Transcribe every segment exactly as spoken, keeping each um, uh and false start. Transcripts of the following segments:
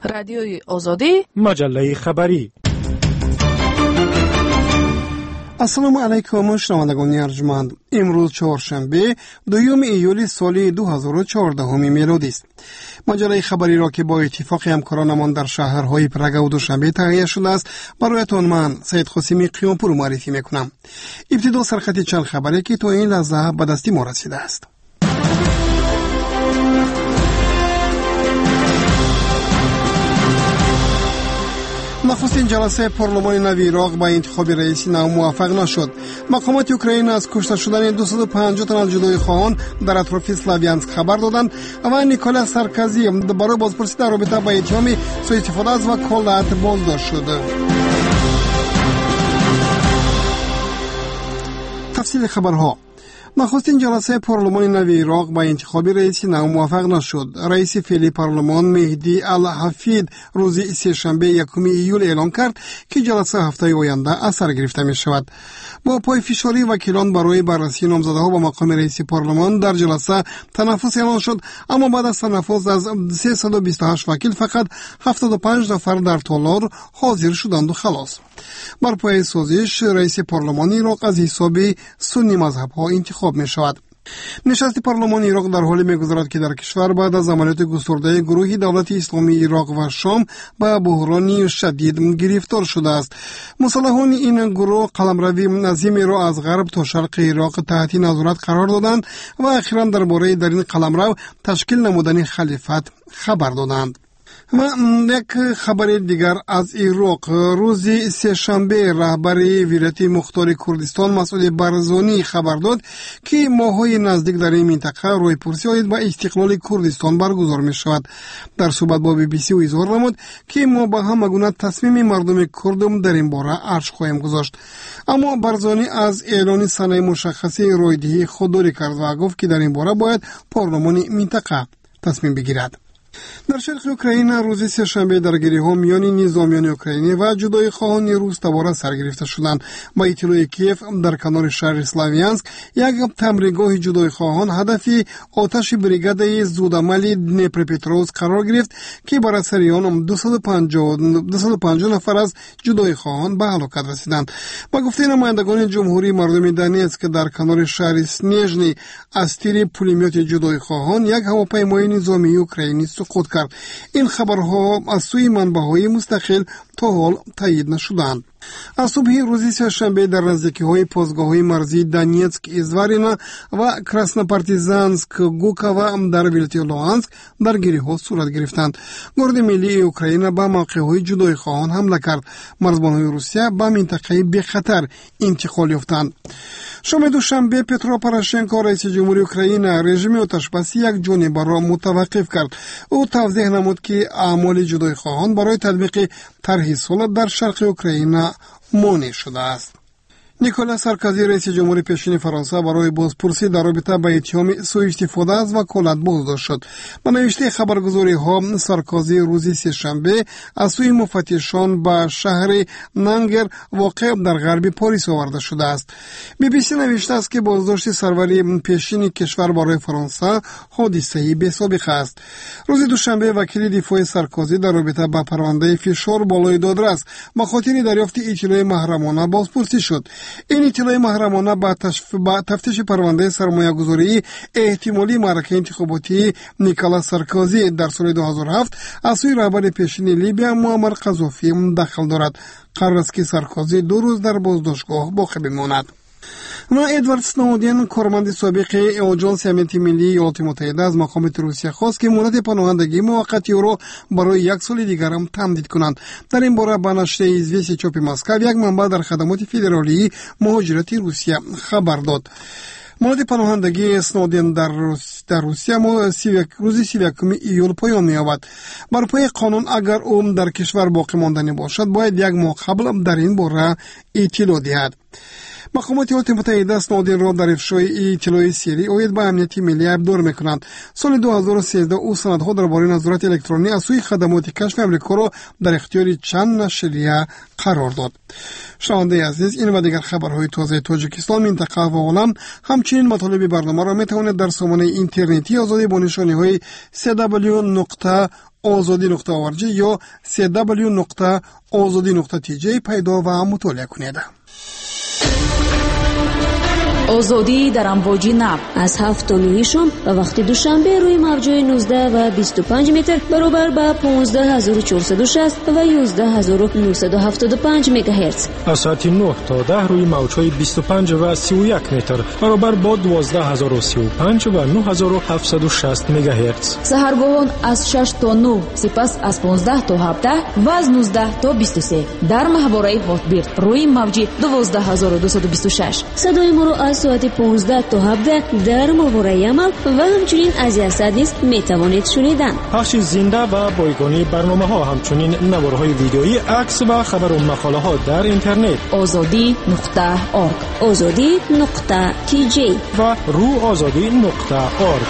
رادیوی آزادی، مجله خبری. السلام علیکم شنوندگان ارجمند. امروز چهارشنبه دوم ایولی سال دو هزار و چهارده میلادی است. مجله خبری را که با اتفاق همکارانمان در شهرهای پرگ و دوشنبه تهیه شده است برایتان من سید قاسمی قیامپور معرفی میکنم. ابتدا سرخط چند خبری که تا این لحظه به دستی ما رسیده است. نخستین جلسه پارلمان نو عراق با انتخاب رئیس نو موفق نشد. مقامات اوکراین از کشته شدن دویست و پنجاه تن از جدای خواهان در اطراف سلاویانسک خبر دادند و نیکولا سارکوزی برای بازپرسی در رابطه با اتهام سوء استفاده از وکالت بازداشت شد. تفصیل خبرها. نخستین جلسه پارلمان نو عراق با انتخاب رئیس نو موفق نشد. رئیس فعلی پارلمان مهدی الحفید روز سه‌شنبه یکم ایول اعلام کرد که جلسه هفته آینده از سر گرفته می شود. با پای فشاری وکیلان برای بررسی نامزدها به مقام رئیس پارلمان در جلسه تنفس اعلان شد، اما بعد از تنفس از سیصد و بیست و هشت وکیل فقط هفتاد و پنج نفر در تالار حاضر شدند و خلاص. بر پای سازش رئیس پارلمان عراق از حساب سنی مذهب ها انتخاب می شود. نشست پارلمان عراق در حالی می‌گذرد که در کشور بعد از عملیات گسترده گروه دولت اسلامی عراق و شام به بحرانی شدید گرفتار شده است. مسلحان این گروه قلمروی نظامی را از غرب تا شرق عراق تحت نظارت قرار دادند و اخیراً درباره در این قلمرو تشکیل نمودن خلیفت خبر دادند. و یک خبر دیگر از عراق. روز سه‌شنبه رهبر ولایت مختار کردستان مسعود برزانی خبر داد که ماه‌های نزدیک در این منطقه رویپرسی آید با استقلال کردستان برگزار می شود. در صحبت با بی بی سی او اظهار نمود که ما با همه گونه تصمیم مردم کرد در این باره ارج خواهیم گذاشت. اما برزانی از اعلان سنه مشخصی رویدهی خودداری کرد و گفت که در این باره باید پارلمان منطقه تصمیم بگیرد. در شرق اوکراین روز سه‌شنبه درگیری‌ها میان نظامیان اوکراینی و جدای خواهان روس دوباره سرگرفته شدند. با اطلاع کیف در کنار شهر سلاویانسک یک تمرینگاه جدای خواهان هدفی آتش بریگاد زودعمل دنیپروپترووسک قرار گرفت که بر اثر آن دویست و پنجاه نفر از جدای خواهان به هلاکت رسیدند. با گفته نمایندگان جمهوری مردم دونیتسک که در کنار شهر سنیژنی از تیر پولمیات جدای خواهان یک هواپیمای نظامی اوکراینی سقوط کرد. این خبرها از سوی منبع‌های مستقل تا حال تایید نشدند. از صبح روز سه‌شنبه در نزدیکی‌های پاسگاه‌های مرزی دونیتسک، ایزوارینا و کراسنوپارتیزانسک گوکا و در ولایت لوهانسک درگیری‌ها صورت گرفتند. گارد ملی اوکراین با موقع‌های جدای خواهان حمله کرد. مرزبان‌های روسیه به منطقه بی خطر انتقال یافتند. شام دوشنبه پترو پروشنکو رئیس جمهوری اوکراین رژیم آتش‌بسی یک جانبه را متوقف کرد. او توضیح نمود که اعمال جدای خواهان برای تطبیق طرح صلح در شرق اوکراین مانع شده است. نیکولا سارکوزی رئیس جمهوری پیشین فرانسه برای بازپرسی در رابطه با اتهام سوء استفاده از وکالت بازداشت شد. به نوشته خبرگزاری ها سارکوزی روز سه‌شنبه از سوی مفتشان به شهر نانگر واقع در غرب پاریس آورده شده است. بی بی سی نوشته است که بازداشت سروری پیشین کشور برای فرانسه حادثه‌ای بی‌سابقه است. روز دوشنبه وکیل دفاع سارکوزی در رابطه با پرونده فشار بالای دادرس به خاطر دریافت اطلاع محرمانه بازپرسی شد. این اطلاع محرمانه با تفتیش پرونده سرمایه‌گذاری احتمالی معرکه انتخاباتی نیکولا سارکوزی در سال دو هزار و هفت از سوی رهبر پیشین لیبیا معمر قذافی دخل دارد. قرار است که سارکوزی دو روز در بازداشتگاه باقی بماند. و ادوارد سنودن کارمند سابق آژانس امنیت ملی ایالات متحده از مقامات روسیه خواست که مدت پناهندگی موقتی او را برای یک سال دیگر هم تمدید کنند. در این باره به نشر ایزویستی چاپ مسکو یک منبع در خدمات فدرالی مهاجرت روسیه خبر داد. مدت پناهندگی سنودن در روس در روسیه ما روز سی و یکم ایول پایان می‌یابد. بر پای قانون اگر او در کشور باقی ماندنی باشد باید یک ماه قبل در این باره اطلاع دهد. مقامات ایالات متحده سنودن را در افشای اطلاع سری اوید به امنیت ملی ابدار میکنند. سال دو هزار و سیزده او سندها درباره نظارت الکترونی از سوی خدمات کشف امریکا را در اختیار چند نشریه قرار داد. شنونده عزیز، این و دیگر خبرهای تازه تاجیکستان، منطقه و عالم، همچنین مطالب برنامه را میتوانید در سامانه اینترنتی آزادی با نشانی های سی دبلیو نقطه آزادی نقطه او ار جی یا سی دبلیو نقطه آزادی نقطه تی جی پیدا و مطالعه کنید. آزادی در امواج نو از هفت تا نه شام و وقت دوشنبه روی موج‌های نوزده و بیست و پنج متر برابر با پانزده هزار و چهارصد و شصت و یازده هزار و نهصد و هفتاد و پنج مگاهرتز. از ساعت نه تا ده روی موج‌های بیست و پنج و سی و یک متر برابر با دوازده هزار و سی و پنج و نه هزار و هفتصد و شصت مگاهرتز. سحرگاهان از شش تا نه، سپس از پانزده تا هفده و از نوزده تا بیست و سه در ماهواره هاتبیرد روی موج دوازده هزار و دویست و بیست و شش. صدای ما را از ساعت پانزده تا هفده در ماهواره عمل و همچنین از یاسد نیز میتوانید شنیدن. پخش زنده و بایگانی برنامه ها، همچنین نوارهای ویدیویی، عکس و خبر و مقاله ها در اینترنت آزادی نقطه آرگ، آزادی نقطه تی جی و رو آزادی نقطه آرگ.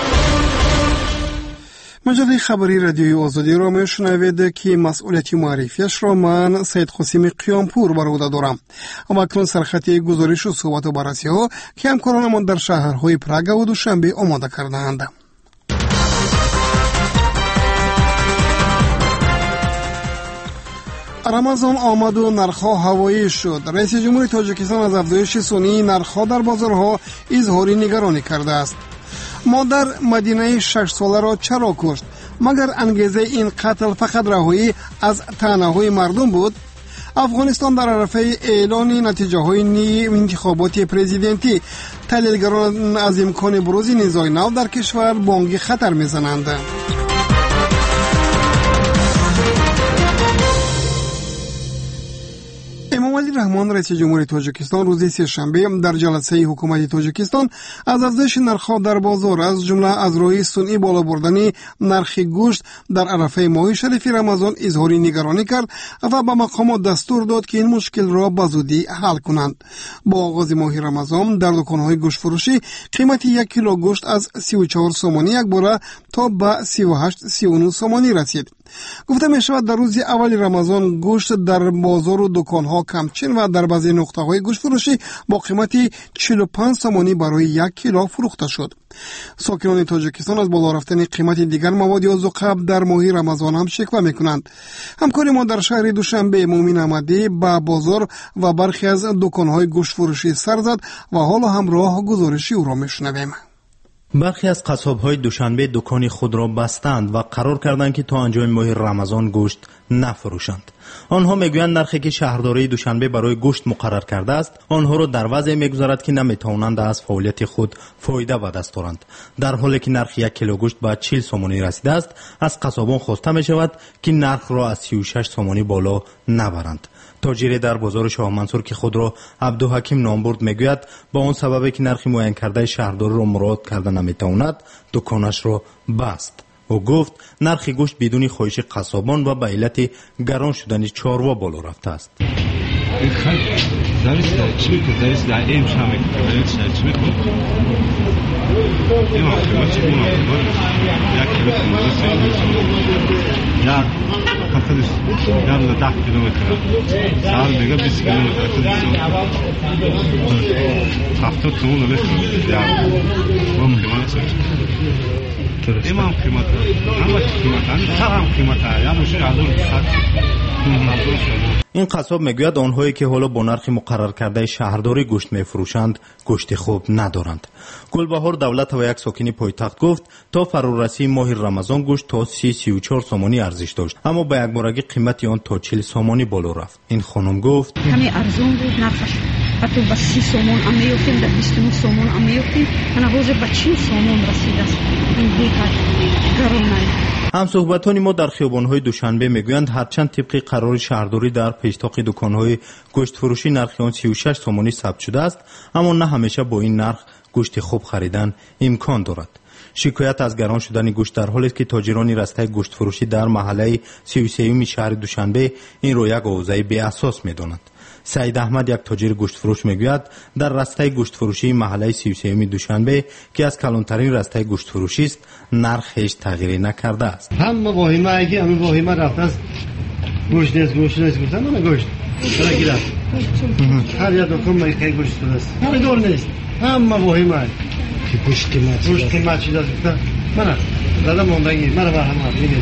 مجله خبری رادیوی آزادی را میشنوید که مسئولیت معرفیش را من سید قاسم قیامپور بر عهده دارم. اما اکنون سرخط گزارش و صحبت و بررسی ها که همکارانمان در شهرهای پراگ و دوشنبه آماده کرده‌اند. رمضان آمد و نرخ‌ها هوایی شد. رئیس جمهور تاجیکستان از افزایش سنوی نرخ‌ها در بازارها اظهار نگرانی کرده است. مادر مدینه شش ساله را چرا کشت؟ مگر انگیزه این قتل فقط رهایی از طعنه‌های مردم بود؟ افغانستان در عرصه اعلان نتیجه های نی انتخابات پرزیدنتی، تحلیلگران از امکان بروز نزاع نو در کشور بانگ خطر میزنند. امامعلی رحمان رئیس جمهور تاجیکستان روز سه‌شنبه در جلسه حکومت تاجیکستان از افزایش نرخ‌ها در بازار از جمله از راه سنئی بالا بردن نرخ گوشت در عرفه ماه شریف رمضان اظهار نگرانی کرد و به مقامات دستور داد که این مشکل را به زودی حل کنند. با آغاز ماه رمضان در دکان‌های گوشت فروشی قیمت یک کیلو گوشت از سی و چهار سومانی یک باره تا به سی و هشت سی و نه سومانی رسید. گفته می شود در روز اول رمضان گوشت در بازار و دکان‌ها کمچین و در بعضی نقطه‌های گوشت فروشی با قیمت چهل و پنج سومانی برای یک کیلو فروخته شد. ساکنان تاجیکستان از بالا رفتن قیمت دیگر مواد یا ذوق‌آب در ماه رمضان هم شکوه می‌کنند. همکار ما در شهر دوشنبه مومن احمدی با بازار و برخی از دکان‌های گوشت فروشی سر زد و حالا همراه گزارشی او را می‌شنویم. برخی از قصاب‌های دوشنبه دکان خود را بستند و قرار کردند که تا انجام ماه رمضان گوشت نفروشند. آنها میگویند نرخی که شهرداری دوشنبه برای گوشت مقرر کرده است آنها را در وضعی میگذارد که نمیتوانند از فعالیت خود فایده به دست آورند. در حالی که نرخ یک کیلو گوشت به چهل سومانی رسیده است، از قصابان خواسته می شود که نرخ را از سی و شش سومانی بالا نبرند. تاجری در بازار شاه منصور که خود را عبدالحکیم نام برد میگوید با اون سببی که نرخ معین کرده شهرداری را مراعات کرده نمیتواند دکانش را بست. او گفت نرخ گوشت بدون خواهش قصابان و به علت گران شدن چاروا بالا رفته است. امام قیمت همه قیمت هم قیمت یا مشکل این قصاب میگوید آنهایی که حالا با نرخ مقرر کرده شهرداری گوشت میفروشند گوشت خوب ندارند. گلبهار دولت و یک ساکن پایتخت گفت تا فرارسی ماه رمضان گوشت تا سی سی و چهار سومانی ارزش داشت، اما با یک بارگی قیمت آن تا چهل سومانی بالا رفت. این خانم گفت کمی ارزون بود نرخش، حتی با سی سومون هم میفتیم، در بیست و نه سومون هم میفتیم، من روز با چهل سومون رسید است. این دیگر گرانه. هم صحبتانی ما در خیابان‌های دوشنبه میگویند هرچند طبق قرار شهرداری در پیشتاق دکان‌های گوشت فروشی نرخ آن سی و شش سومانی ثبت شده است، اما نه همیشه با این نرخ گوشت خوب خریدن امکان دارد. شکایت از گران شدن گوشت در حالی است که تاجران رسته گوشت فروشی در محله سی و سه شهر دوشنبه این رو یک آوازه بی اساس می‌دانند. سعید احمد یک تاجر گوشت فروش میگوید در رسته گوشت فروشی محله سی و سه دوشنبه که از کلانترین رسته گوشت فروشی است نرخ هیچ تغییری نکرده است. هم واهمه اگه همین واهمه رفته است گوشت نیست گوشت نیست گفتن من گوشت چرا گیرم هر یک دکان میگه گوشت است همین دور نیست هم واهمه که گوشت قیمت گوشت قیمت چی داشت من دادم موندگی من به هم میگه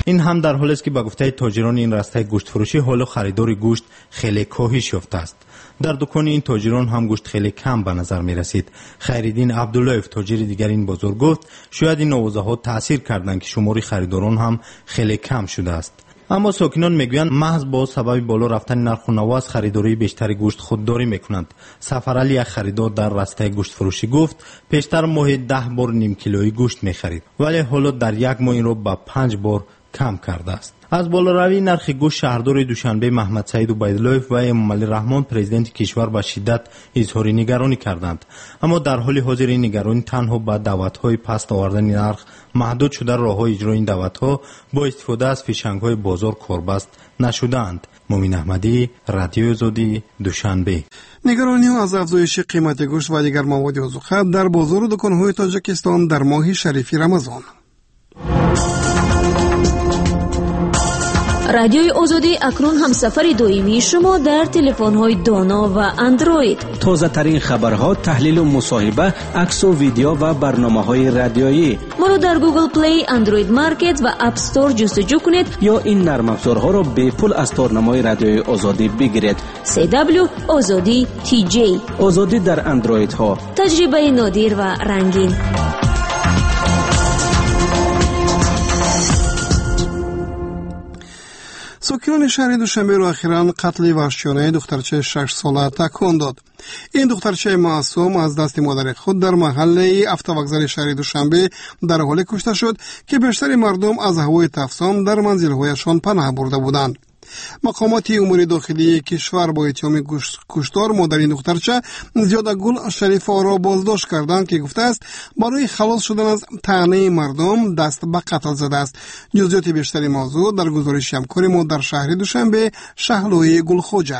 این هم در حالی است که به گفته تاجران این راسته گوشت فروشی حال خریدار گوشت خیلی کاهش یافته است. در دکان این تاجران هم گوشت خیلی کم به نظر می رسید. خیرالدین عبداللهیف تاجر دیگر این بازار گفت شاید این نوازه‌ها تاثیر کردند که شمار خریداران هم خیلی کم شده است. اما ساکنان میگویند محض با سبب بالا رفتن نرخ و نوا از خریداری بیشتر گوشت خودداری میکنند. سفرعلی یک خریدار در راسته گوشت فروشی گفت پیشتر ماهی ده بار نیم کیلویی گوشت میخرید ولی حالا در یک ماه این را به پنج بار کم کرده است. از بالاروی نرخ گوشت شهردار دوشنبه محمد سعید عبیداللهیف و امام علی رحمان پرزیدنت کشور به شدت اظهار نگرانی کردند. اما در حال حاضر این نگرانی تنها به دعوت‌های پست آوردن نرخ محدود شده. راه‌های اجرای این دعوت‌ها با استفاده از فیشنگ‌های بازار کاربست نشده‌اند. مومن احمدی، رادیو آزادی، دوشنبه. نگرانی ها از افزایش قیمت گوشت و دیگر مواد غذایی در بازار و دکان‌های تاجیکستان در ماه شریفی رمضان. رادیوی آزادی اکنون هم سفر دویمی شما در تلفن‌های دانا و اندروید. تازه ترین خبرها، تحلیل و مصاحبه، عکس و ویدیو و برنامه‌های رادیویی. ما رو در گوگل پلی، اندروید مارکت و اپ استور جستجو کنید یا این نرم افزارها را به پول از تارنمای رادیوی آزادی بگیرید. سی دبلیو آزادی تی جی. آزادی در اندروید ها. تجربه نادر و رنگین. ساکنان شهر دوشنبه را اخیراً قتل وحشیانه دخترچه شش ساله تکان داد. این دخترچه معصوم از دست مادر خود در محله افتوگذر شهر دوشنبه در حال کشته شد که بیشتر مردم از هوای تفسان در منزل‌هایشان پناه برده بودند. مقامات امور داخلی کشور با اتهام کشتار مادر این دخترچه زیاده گل شریفه را بازداشت کردند که گفته است برای خلاص شدن از طعنه مردم دست به قتل زده است. جزئیات بیشتری موضوع در گزارش همکار ما در شهر دوشنبه شهلوی گلخوجه.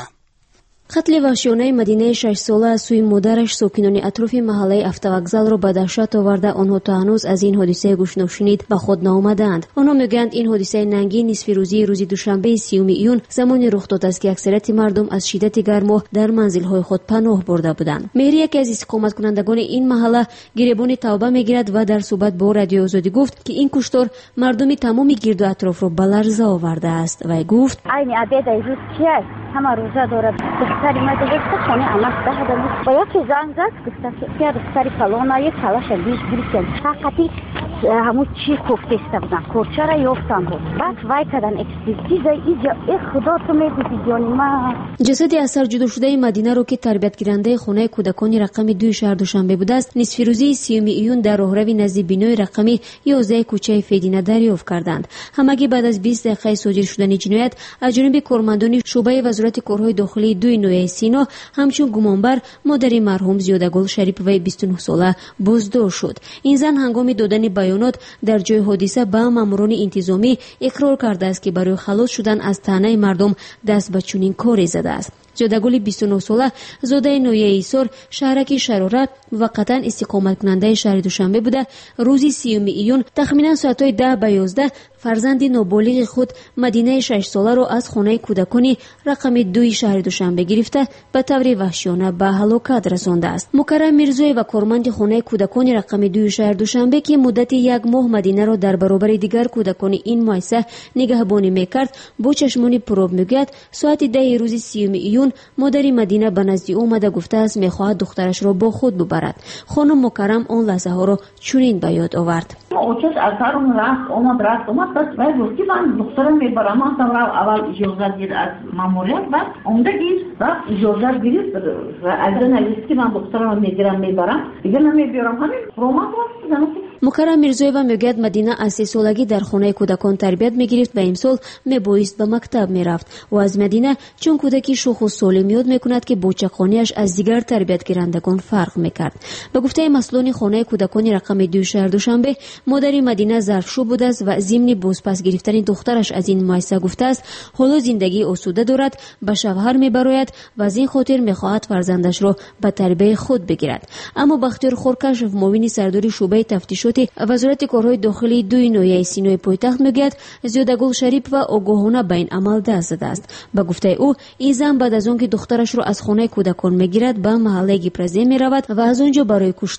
قتل وحشیانه مدینه شش ساله از سوی مادرش ساکنان اطراف محله افتوگذر را به دهشت آورده. آنها تا هنوز از این حادثه گوش نشنید به خود نآمدند. آنها میگویند این حادثه ننگین نصف روزی روز دوشنبه سیوم ایون زمانی رخ داد است که اکثریت مردم از شدت گرما در منزل‌های خود پناه برده بودند. مهری یکی از استقامت کنندگان این محله گریبان توبه میگیرد و در صحبت با رادیو آزادی گفت که این کشتار مردم تمام گرد و اطراف را به لرزه آورده است و گفت این عدد روز چیه همه روزه دارد. دختری ما دوست خونه اماس ده دارد. با یکی زنگ زد گفت که دختری فلان یک کلاش بیش گرفتن. حقیقتی همون چی خفته است بودن. کورچه را یافتن بود. بعد وای کردن اکسپرتیز اینجا ای خدا تو میگویی جان ما. جسد اثر جدا شده مدینه رو که تربیت گیرنده خانه کودکان رقم دو شهر دوشنبه بوده است نصف روزی سیوم ایون در راهروی نزدیک بینای رقمی یازده کوچه فدینه دریافت کردند. همگی بعد از بیست دقیقه صادر شدن جنایت از جانب کارمندان شعبه وزارت کارهای داخلی دوی نوع سینا همچون گمانبر مادر مرحوم زیادگل شریف و بیست و نه ساله بازداشت شد. این زن هنگام دادن بیانات در جای حادثه به ماموران انتظامی اقرار کرده است که برای خلاص شدن از طعنه مردم دست به چنین کاری زده است. زیادگل بیست و نه ساله زاده نویه ایسار شهرک شراره و قطعا استقامت کننده شهر دوشنبه بوده. روزی سیوم ایون تخمینا ساعتهای ده به یازده فرزند نابالغ خود مدینه شش ساله را از خانه کودکانی رقم دوی شهر دوشنبه گرفته به طور وحشیانه به هلاکت رسانده است. مکرم میرزوی و کارمند خانه کودکانی رقم دوی شهر دوشنبه که مدت یک ماه مدینه را در برابر دیگر کودکان این مؤسسه نگهبانی میکرد با چشمان پرآب میگوید ساعت ده روز سیوم ایون مادر مدینه به نزد اومده گفته است میخواهد دخترش را با خود ببرد. خانم مکرم آن لحظه ها را چنین به یاد آورد. اوچش اثر اون رفت اومد رفت اومد بس وای گفتی من دخترم میبرم اصلا اول اجازه گیر از ماموریت بعد اونده گیر بعد اجازه گرفت و از نویسی من دخترم میگیرم میبرم دیگه نمیبیارم همین رومات رفت. مکرم میرزویeva میگوید مدینه از سه سالگی در خانه کودکان تربیت میگرفت و امسال میبایست به مکتب میرفت و از مدینه چون کودکی شوخ و سالم یاد میکند که بچه‌خانه‌اش از دیگر تربیت گیرندگان فرق میکرد. به گفته مسئولان خانه کودکان رقم دو شهر دوشنبه مادر مدینه ظرفشو بوده است و ضمن بازپس گرفتن دخترش از این مؤسسه گفته است حالا زندگی آسوده دارد به شوهر میبراید و از این خاطر میخواهد فرزندش را به تربیت خود بگیرد. اما بختیار خورکشف معاون سردار شعبه تفتیشات وزارت کارهای داخلی دوی نویه سینوی پایتخت میگوید زیادگل شریف و آگاهانه به این عمل دست زده است. به گفته او این زن بعد از آن که دخترش را از خانه کودکان میگیرد به محله گیپرزی میرود و از آنجا برای کشتار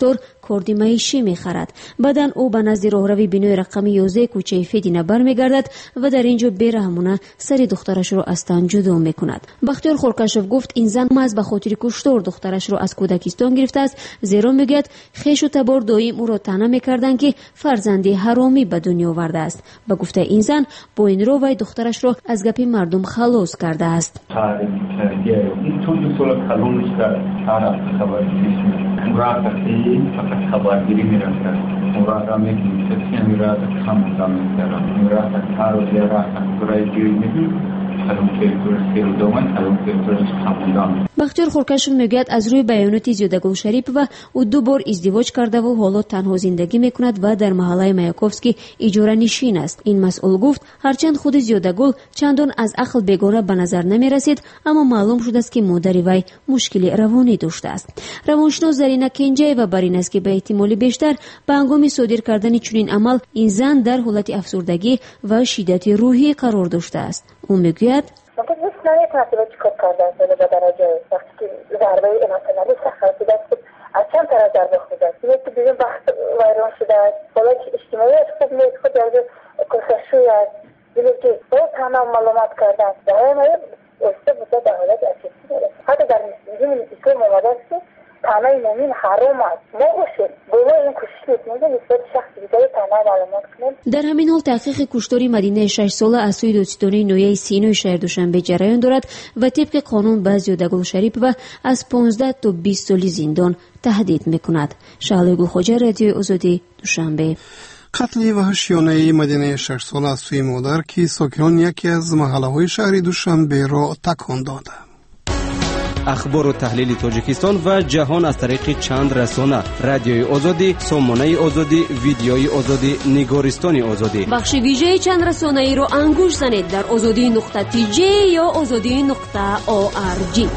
کردی معیشی میخرد. بعدن او به نزد راهروی بینوی رقمی یازده کوچه فدینه برمیگردد و در اینجا بیرحمانه سر دخترش رو از تن جدا میکند. بختیار خورکشف گفت این زن مز به خاطر کشتار دخترش رو از کودکستان گرفته است، زیرا میگه خویش و تبار دایم او را طعنه میکردند که فرزندی حرامی به دنیا آورده است. به گفته این زن با این رو وی دخترش را از گپ مردم خلاص کرده است. بختیار خورکشف میگوید از روی بیانات زیادگل شریپова او دو بار ازدواج کرده و حالا تنها زندگی میکند و در محله مایاکوفسکی اجاره نشین است. این مسئول گفت هرچند خود زیادگل چندان از عقل بیگانه به نظر نمیرسید، اما معلوم شده است که مادر وی مشکل روانی داشته است. روانشناس زرینه کنجایوا بر این است که به احتمال بیشتر به هنگام صادر کردن چنین عمل این زن در حالت افسردگی و شدت روحی قرار داشته است. او میگوید ممکن نیست نمیتونسته به چیکار کرده است به درجه وقتی که ضربه اماسیونالی سخت رسیده است از چند طرف ضربه خورده است. یکی دیگه بخت ویران شده است، حالا که اجتماعیت خوب نیست، خود از کسشوی است، دیگه که باید همه معلومات کرده است در همه اوسته بوده در حالت اسیسی داره. حتی در مسلم اسلام آمده است که تنه مومن حرام است نباشه. باید این کوشش میکنه نسبت شخص دیگه تنه معلومات کنه. در همین حال تحقیق کشتاری مدینه شش ساله از سوی دادستانی نویه سینوی شهر دوشنبه جریان دارد و طبق قانون به زیادگل شریپova از پانزده تا بیست سالی زندان تهدید میکند. شعله گلخوجه، رادیوی آزادی، دوشنبه. قتل وحشیانه مدینه شش ساله از سوی مادر که ساکنان یکی از محله‌های شهر دوشنبه را تکان داده. اخبار و تحلیل تاجیکستان و جهان از طریق چند رسانه: رادیوی آزادی، سامانه آزادی، ویدیوی آزادی، نگارستان آزادی. بخش ویژه چند رسانه ای را انگوش زنید در آزادی نقطه تی جی یا آزادی نقطه او آر جی.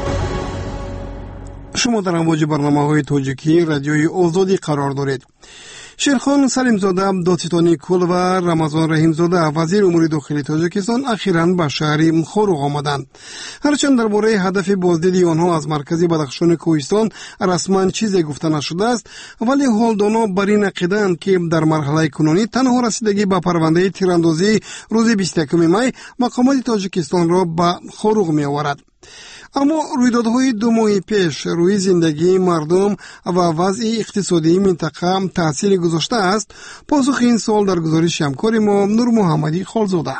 شما در امواج برنامه‌های تاجیکی رادیوی آزادی قرار دارید. شیرخان سلیمزاده، دادستانی کل و رمضان رحیمزاده وزیر امور داخلی تاجیکستان اخیراً به شهر خوروغ آمدند. هرچند درباره هدف بازدیدی آنها از مرکز بدخشان کوهستان رسما چیزی گفته نشده است، ولی حالدانا بر این عقیده‌اند که در مرحله کنونی تنها رسیدگی به پرونده تیراندازی روز بیست و یکم می مقامات تاجیکستان را به خوروغ می آورد. اما رویدادهای دو ماه پیش روی زندگی مردم و وضع اقتصادی منطقه تأثیر گذاشته است. پاسخ این سوال در گزارش همکار ما نور محمدی خالزاده.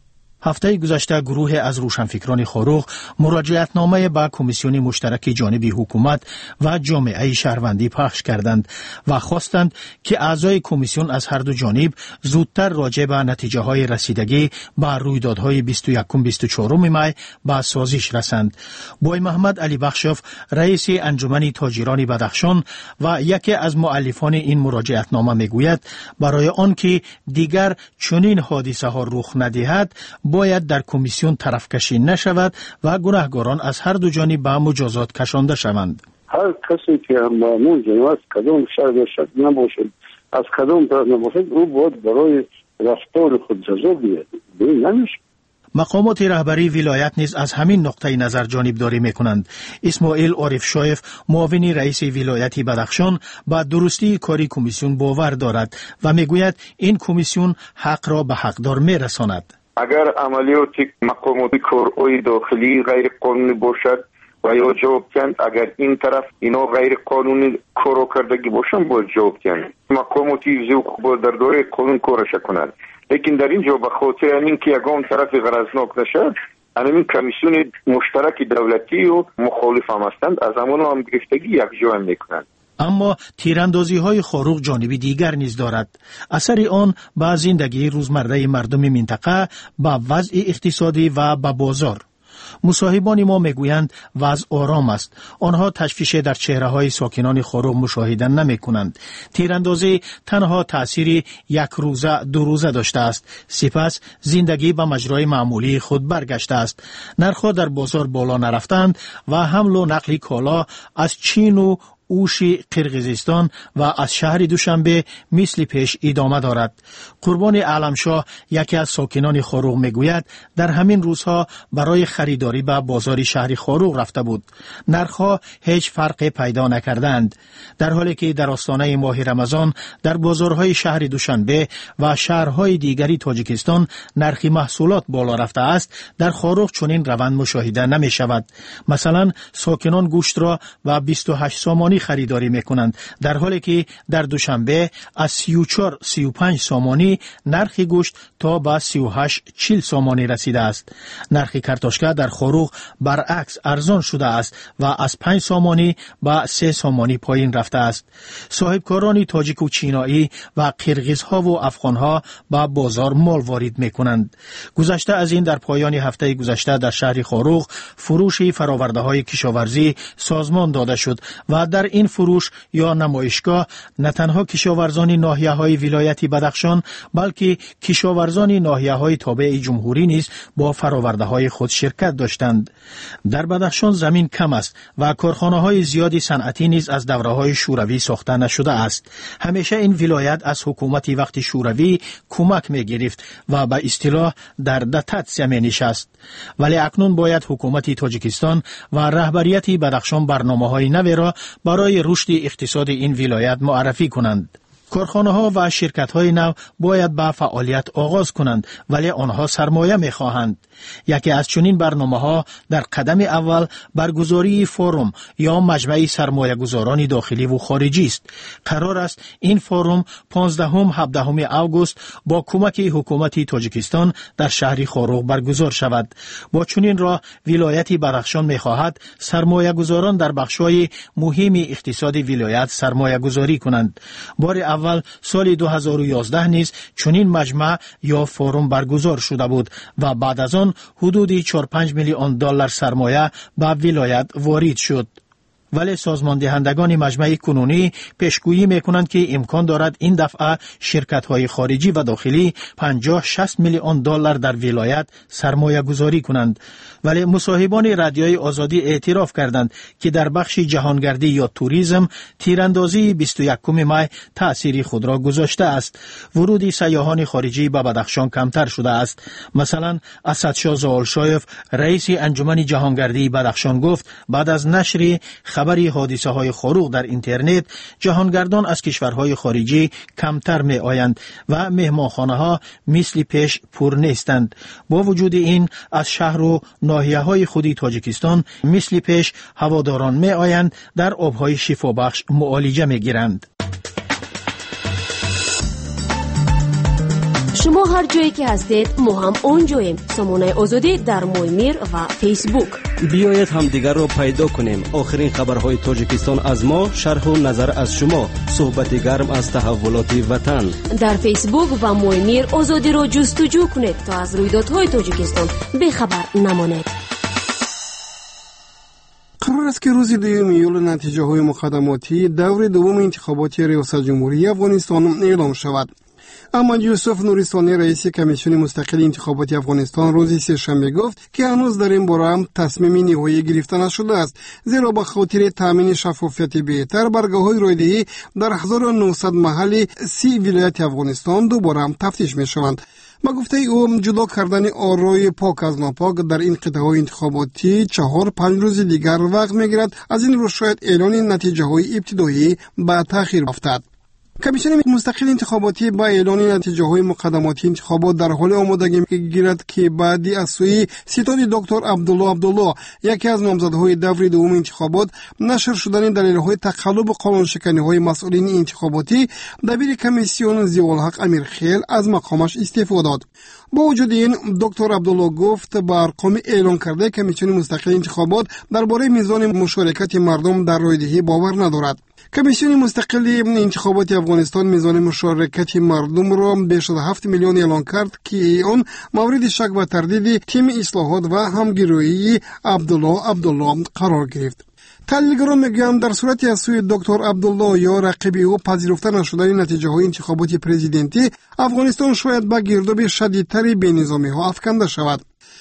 هفته گذشته گروه از روشنفکران خوروغ مراجعتنامه به کمیسیون مشترک جانب حکومت و جامعه شهروندی پخش کردند و خواستند که اعضای کمیسیون از هر دو جانب زودتر راجع به نتیجه های رسیدگی به رویدادهای بیست و یکم بیست و چهارم می به سازش رسند. بوی محمد علی بخشوف، رئیس انجمن تاجران بدخشان و یکی از مؤلفان این مراجعتنامه میگوید برای آنکه دیگر چنین حادثه ها رخ ندهد باید در کمیسیون طرف کشی نشود و گناهکاران از هر دو جانب به مجازات کشانده شوند. هر کسی که معمول جنواز کدام شهر باشد نباشد، از کدام طرف نباشد، او باید برای رفتار خود جزا بیاید. بین نمیشه. مقامات رهبری ولایت نیز از همین نقطه نظر جانبداری میکنند. اسماعیل عارف شایف، معاون رئیس ولایت بدخشان، با درستی کاری کمیسیون باور دارد و میگوید این کمیسیون حق را به حقدار میرساند. اگر عملیات مقامات کارهای داخلی غیر قانونی باشد و یا جواب کن، اگر این طرف اینا غیر قانونی کارو کردگی باشن باید جواب کن. مقاماتی ذوق با در دوره قانون کارش کنند. لیکن در اینجا به خاطر این که یگان طرف غرضناک نشد، همین کمیسیون مشترک دولتی و مخالف هم هستند، از همان هم گرفتگی یک جا هم میکنند. اما تیراندازی های خوروغ جانبی دیگر نیز دارد. اثر آن به زندگی روزمره مردم منطقه، به وضع اقتصادی و به بازار. مصاحبان ما میگویند وضع آرام است. آنها تشویش در چهره های ساکنان خوروغ مشاهده نمی کنند. تیراندازی تنها تأثیر یک روزه دو روزه داشته است. سپس زندگی به مجرای معمولی خود برگشته است. نرخ‌ها در بازار بالا نرفتند و حمل و نقل کالا از چین و اوشی قرقیزستان و از شهر دوشنبه مثل پیش ادامه دارد. قربان علمشاه یکی از ساکنان خاروغ میگوید در همین روزها برای خریداری به بازار شهر خاروغ رفته بود. نرخها هیچ فرقی پیدا نکردند، در حالی که در آستانه ماه رمضان در بازارهای شهر دوشنبه و شهرهای دیگری تاجیکستان نرخ محصولات بالا رفته است. در خاروغ چنین روند مشاهده نمی شود. مثلا ساکنان گوشت را به بیست و هشت سامانی خریداری می کنند، در حالی که در دوشنبه از سی و چهار سی و پنج سامانی نرخ گوشت تا به سی و هشت چهل سامانی رسیده است. نرخ کرتاشکه در خاروغ برعکس ارزان شده است و از پنج سامانی به سه سامانی پایین رفته است. صاحبکاران تاجیک و چینایی و قرقیزها و افغانها به بازار مال وارد می کنند. گذشته از این در پایان هفته گذشته در شهر خاروغ فروش فراورده های کشاورزی سازمان داده شد و در این فروش یا نمایشگاه نه تنها کشاورزان ناحیه های ولایت بدخشان بلکه کشاورزان ناحیه های تابع جمهوری نیز با فراورده های خود شرکت داشتند. در بدخشان زمین کم است و کارخانه های زیادی صنعتی نیز از دوره های شوروی ساخته نشده است. همیشه این ولایت از حکومتی وقتی شوروی کمک می گرفت و به اصطلاح در دتاتسیا می نشست. ولی اکنون باید حکومت تاجیکستان و رهبریت بدخشان برنامه‌های نوی را برای رشد اقتصاد این ولایت معرفی کنند. کارخانه ها و شرکت های نو باید به فعالیت آغاز کنند، ولی آنها سرمایه می خواهند. یکی از چنین برنامه ها در قدم اول برگزاری فوروم یا مجمع سرمایه گذاران داخلی و خارجی است. قرار است این فوروم پانزدهم هفدهم اوگوست با کمک حکومت تاجیکستان در شهر خاروغ برگزار شود. با چنین راه ولایت بدخشان می خواهد سرمایه گذاران در بخش‌های مهم اقتصاد ولایت سرمایه گذاری کنند. بار اول سال دو هزار و یازده نیز چنین مجمع یا فوروم برگزار شده بود و بعد از آن حدود چهار پنج میلیون دلار سرمایه به ولایت وارد شد. ولی سازمان دهندگان مجمع کنونی پیشگویی میکنند که امکان دارد این دفعه شرکت های خارجی و داخلی پنجاه شصت میلیون دلار در ولایت سرمایه گذاری کنند. ولی مصاحبان رادیوی آزادی اعتراف کردند که در بخش جهانگردی یا توریسم تیراندازی بیست و یکم می تأثیر خود را گذاشته است. ورود سیاحان خارجی به بدخشان کمتر شده است. مثلا اسدشاه زاولشایف رئیس انجمن جهانگردی بدخشان گفت بعد از نشر خبری حادثه های خاروغ در اینترنت جهانگردان از کشورهای خارجی کمتر می آیند و مهمانخانه ها مثل پیش پر نیستند. با وجود این از شهر و ناحیه های خودی تاجیکستان مثل پیش هواداران می آیند در آبهای شفابخش معالجه می گیرند. شما هر جایی که هستید ما هم اونجاییم. سامانه آزادی در مویمیر و فیسبوک. بیایید هم دیگر رو پیدا کنیم. آخرین خبرهای تاجیکستان از ما، شرح و نظر از شما، صحبت گرم از تحولات وطن. در فیسبوک و مویمیر آزادی رو جستجو کنید تا از رویدادهای تاجیکستان بخبر نمانید. قرار است که روز دوم ایول نتیجه های مقدماتی دور دوم انتخابات ریاست جمهوری افغانستان اعلام شود. اما یوسف نوریستانی رئیس کمیسیون مستقل انتخابات افغانستان روز سه‌شنبه گفت که هنوز در این باره هم تصمیم نهایی گرفته نشده است، زیرا به خاطر تامین شفافیت بهتر برگاه‌های رایدهی در هزار و نهصد محل سی ولایت افغانستان دوباره هم تفتیش می‌شوند. با گفته او جدا کردن آرای پاک از ناپاک در این قطعه‌های انتخاباتی چهار پنج روز دیگر وقت می‌گیرد. از این رو شاید اعلان نتیجه‌های ابتدایی به تأخیر افتد. کمیسیون مستقل انتخاباتی با اعلان نتیجه های مقدماتی انتخابات در حال آمادگی می‌گیرد که بعدی از سوی ستاد دکتر عبدالله عبدالله، یکی از نامزدهای دور دوم انتخابات، نشر شدن دلایل تقلب قانونشکنی‌های مسئولین انتخاباتی، دبیر کمیسیون ضیاءالحق امیرخیل از مقامش استعفا داد. با وجود این دکتر عبدالله گفت با ارقام اعلان کرده کمیسیون مستقل انتخابات درباره میزان مشارکت مردم در رایدهی باور ندارد. کمیسیون مستقل انتخابات افغانستان میزان مشارکت مردم را بیش از هفت میلیون اعلان کرد که آن مورد شک و تردید تیم اصلاحات و همگرایی عبدالله عبدالله قرار گرفت. تحلیلگران میگویند در صورتی از سوی دکتر عبدالله یا رقیب او پذیرفته نشدن نتیجه های انتخابات پرزیدنتی، افغانستان شاید به گرداب شدیدتر بینظامی ها افکنده شود.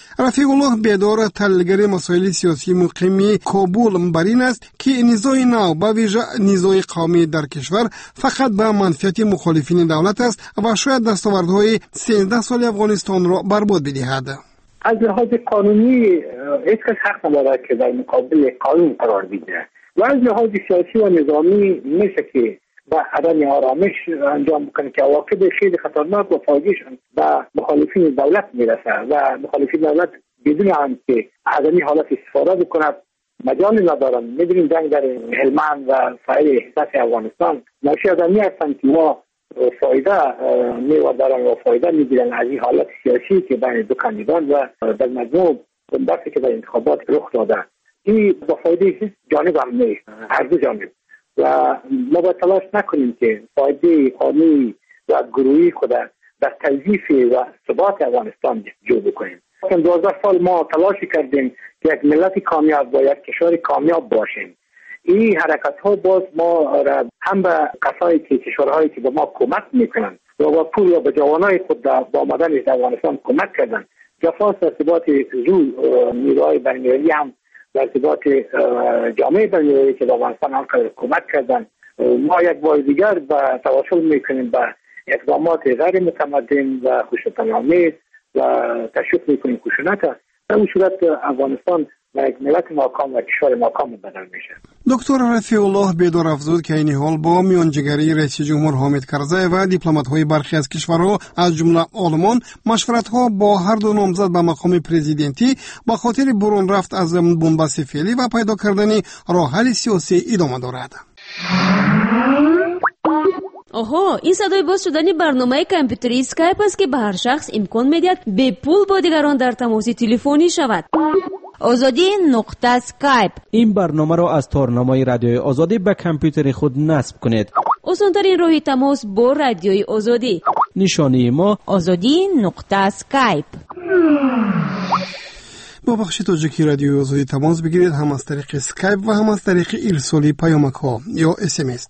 رفیق الله بیدار تحلیلگر مسائل سیاسی مقیم کابل بر این است که نزاع نو به ویژه نزاع قومی در کشور فقط به منفعت مخالفین دولت است و شاید دستاوردهای سیزده سال افغانستان را برباد بدهد. از لحاظ قانونی هیچ کس حق ندارد که در مقابل قانون قرار بگیرد و از لحاظ سیاسی و نظامی میشه که با عدم آرامش انجام بکنه که عواقب خیلی خطرناک و فاجعه به مخالفین دولت میرسه و مخالفین دولت بدون آنکه عدمی حالت استفاده بکنه مجال ندارن. میدونیم جنگ در هلمند و سایر احساس افغانستان ناشی از این هستند که ما فایده میوه دارن و فایده میگیرن از این حالت سیاسی که بین دو کاندیدان و در مجموع بحثی که در انتخابات رخ داده این با فایده جانب هم نیست، هر دو جانب، و ما باید تلاش نکنیم که فایده قومی و گروهی خود در تضعیف و ثبات افغانستان جو بکنیم. دوازده سال ما تلاش کردیم که یک ملت کامیاب و یک کشور کامیاب باشیم. این حرکت ها باز ما را هم به کسایی که کشورهایی که به ما کمک میکنن و با پول یا به جوانای خود با آمدن از افغانستان کمک کردن، جفاس در ثبات زو نیروهای بین‌المللی هم در ثبات جامعه بین‌المللی که به افغانستان هم کمک کردن. ما یک بار دیگر به تواصل میکنیم به اقدامات غیر متمدن و خشونت‌آمیز و تشویق میکنیم خشونت. در اون صورت افغانستان و یک ملت ناکام و کشور ناکام بدل میشه. دکتر رفیع الله بیدار افزود که این حال با میانجیگری رئیس جمهور حامد کرزی و دیپلمات‌های برخی از کشورها از جمله آلمان مشورت‌ها با هر دو نامزد به مقام پرزیدنتی با خاطر برون رفت از بنبست فعلی و پیدا کردن راه حل سیاسی ادامه دارد. آها، این صدای باز شدن برنامه کامپیوتری اسکایپ است که به هر شخص امکان میدهد به پول با دیگران در تماس تلفنی شود. آزادی نقطه اسکایپ. این برنامه را از تارنمای رادیوی آزادی به کامپیوتر خود نصب کنید. آسان‌ترین راه تماس با رادیوی آزادی. نشانی ما آزادی نقطه اسکایپ. با بخش تاجیکی رادیوی آزادی تماس بگیرید، هم از طریق اسکایپ و هم از طریق ایرسالی پیامک ها یا اس ام اس.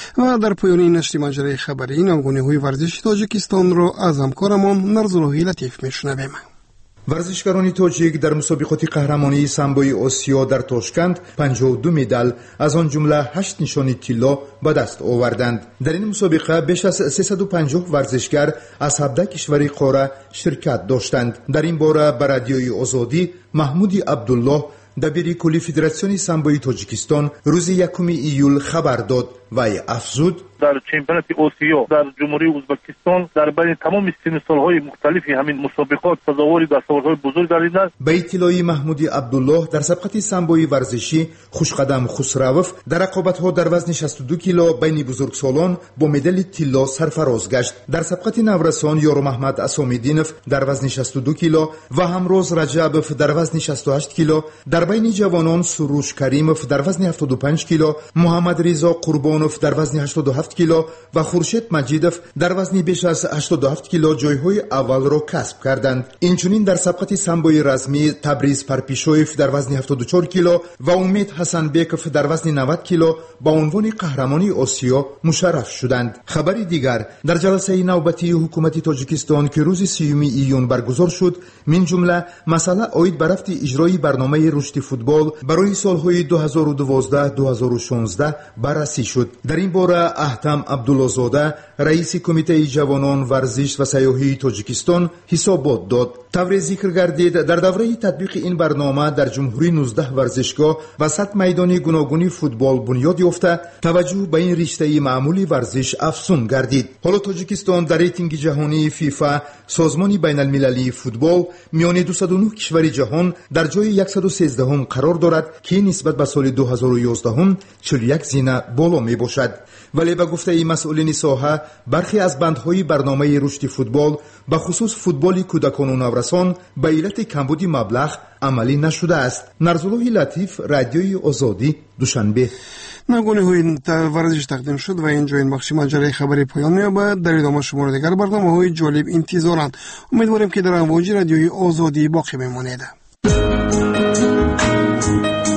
و در پایان این نشر مجله خبری نامگونه‌های ورزشی تاجیکستان را از همکارمان نرزالله لطیف میشنویم. ورزشکاران تاجیک در مسابقات قهرمانی سامبوی آسیا در تاشکند پنجاه و دو مدال از آن جمله هشت نشانی طلا به دست آوردند. در این مسابقه بیش از سیصد و پنجاه ورزشکار از هفده کشور قاره شرکت داشتند. در این باره به رادیوی آزادی محمود عبدالله دبیر کلی فدراسیون سامبوی تاجیکستان روز یکم ایول خبر داد و افزود در چمپیونات آسیا در جمهوری ازبکستان در بین تمام سن سال‌های مختلفی همین مسابقات سزاوار دستاوردهای بزرگ گردیده. به اطلاع محمود عبدالله در سبقت سامبوی ورزشی خوشقدم خسروف در رقابت‌ها در وزن شصت و دو کیلو بین بزرگسالان با مدال طلا سرفراز گشت. در سبقت نورسان یارو محمد اسامیدینف در وزن شصت و دو کیلو و همروز رجبف در وزن شصت و هشت کیلو، در بین جوانان سروش کریمف در وزن هفتاد و پنج کیلو، محمد رضا قربانوف در وزن هشتاد و هفت کیلو و خورشید مجیدوف در وزن بیش از هشتاد و هفت کیلو جایهای اول را کسب کردند. اینچنین در سبقت سامبوی رسمی تبریز پرپیشویف در وزن هفتاد و چهار کیلو و امید حسن بیکف در وزن نود کیلو با عنوان قهرمانی آسیا مشرف شدند. خبری دیگر در جلسه نوبتی حکومت تاجیکستان که روز سیوم ایون برگزار شد، من جمله مسئله عاید به رفت اجرای برنامه رشد فوتبال برای سالهای دو هزار و دوازده دو هزار و شانزده بررسی شد. در این باره احتم عبدالله‌زاده رئیس کمیته جوانان ورزش و سیاحی تاجیکستان حسابات داد. طور ذکر گردید در دوره تطبیق این برنامه در جمهوری نوزده ورزشگاه و صد میدان گوناگون فوتبال بنیاد یافته، توجه به این رشته معمولی ورزش افزون گردید. حالا تاجیکستان در ریتینگ جهانی فیفا سازمان بین المللی فوتبال میان دویست و نه کشور جهان در جای صد و سیزده هم قرار دارد که نسبت به سال دو هزار و یازده چهل و یک زینه بالا می باشد. ولی به گفته مسئولین ساحه برخی از بندهای برنامه رشد فوتبال به خصوص فوتبال کودکان و نورسان به علت کمبود مبلغ عملی نشده است. نرزالله لطیف، رادیوی آزادی، دوشنبه. نگونه‌های ورزش تقدیم شد و اینجا این بخش مجله خبری پایان می‌یابد. در ادامه شمار دیگر برنامه‌های جالب انتظارند. امیدواریم که در امواج رادیوی آزادی باقی بمانید.